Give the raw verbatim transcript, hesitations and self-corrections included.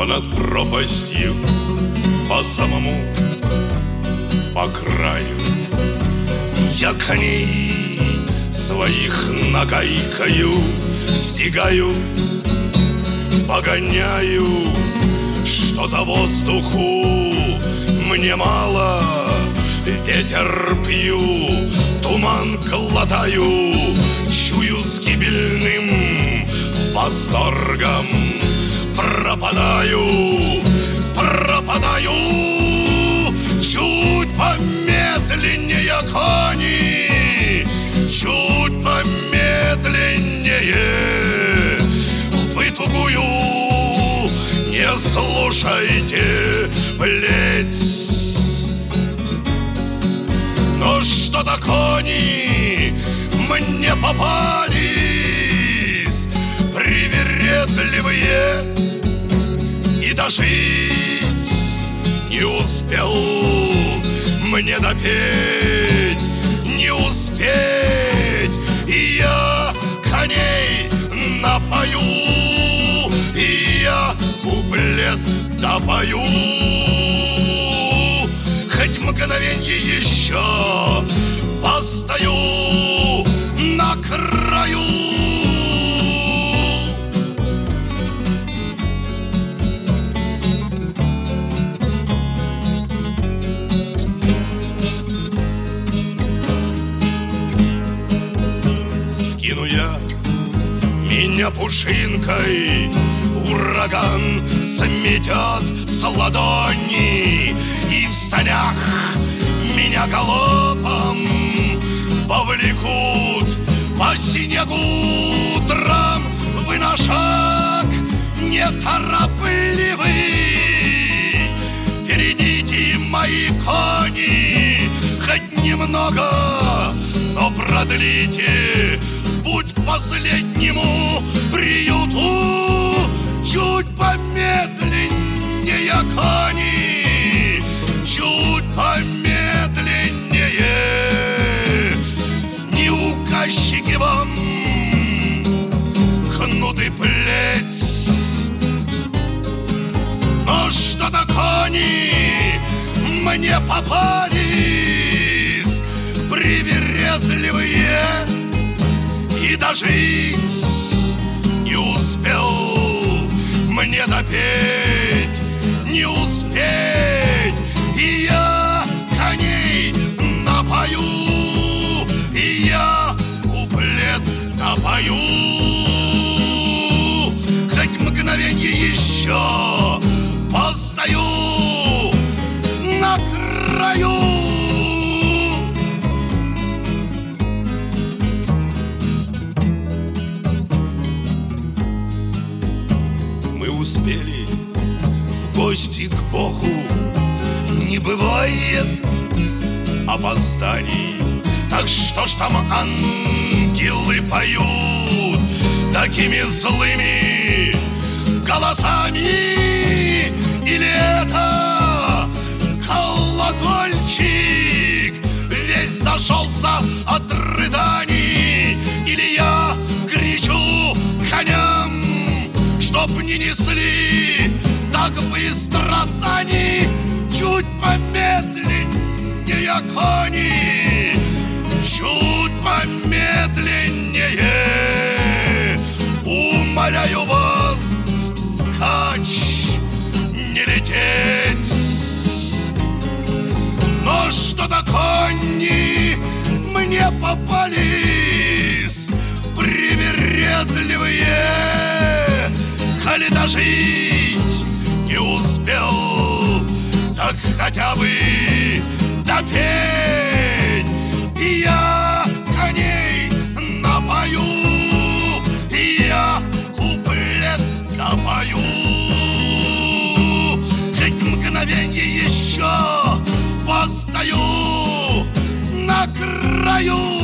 над пропастью, по самому, по краю. Я коней своих нагайкою стигаю, погоняю, что-то воздуху мне мало. Ветер пью, туман глотаю, чую с гибельным восторгом. Пропадаю, пропадаю, чуть помедленнее кони, чуть помедленнее. Вы тугую не слушайте плеть. Но что-то кони мне попались привередливые, и дожить не успел мне допеть, не успеть. И я коней напою, и я куплет допою. Хоть мгновенье еще постою на краю. Скину я меня пушинкой, ураган сметет с ладони, и в санях меня галопом повлекут по снегу. Трамвы на шаг неторопливый. Впередите мои кони хоть немного, но продлите путь к последнему приюту. Чуть помедленнее кони, чуть помедленнее. Не указчики вам кнут и плеть, но что-то кони мне попались привередливые, и дожить не успел мне допеть, не успеть. И я коней напою, и я куплет допою. Хоть мгновенье еще постою на краю. Мы успели в гости к Богу, не бывает опозданий. Так что ж там ангелы поют такими злыми голосами? Или это колокольчик весь зашелся от рыданий? Или я кричу коням, чтоб не несли так быстро сани? Чуть помедленнее кони, чуть помедленнее. Умоляю вас, вскачь, не лететь. Но что-то кони мне попались привередливые. Коли дожить не успел, так хотя бы допеть. И я коней напою, и я куплет допою. Хоть мгновенье еще постою на краю.